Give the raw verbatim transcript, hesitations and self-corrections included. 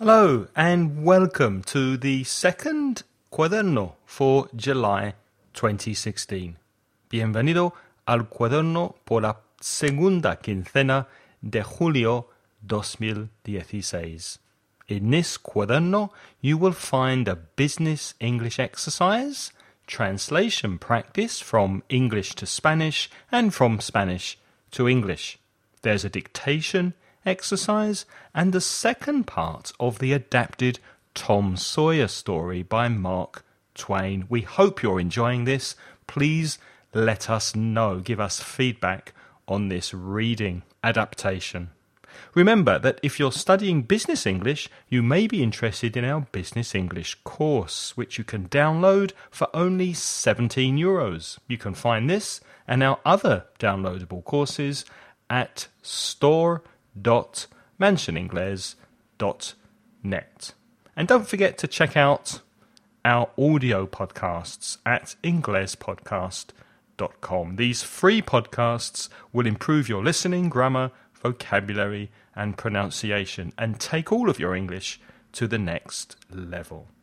Hello and welcome to the second cuaderno for July twenty sixteen. Bienvenido al cuaderno por la segunda quincena de julio dos mil dieciséis. In this cuaderno, you will find a business English exercise, translation practice from English to Spanish and from Spanish to English. There's a dictation exercise and the second part of the adapted Tom Sawyer story by Mark Twain. We hope you're enjoying this. Please let us know, give us feedback on this reading adaptation. Remember that if you're studying business English, you may be interested in our business English course, which you can download for only seventeen euros. You can find this and our other downloadable courses at store dot mansioningles dot net. And don't forget to check out our audio podcasts at ingles podcast dot com. These free podcasts will improve your listening, grammar, vocabulary and pronunciation and take all of your English to the next level.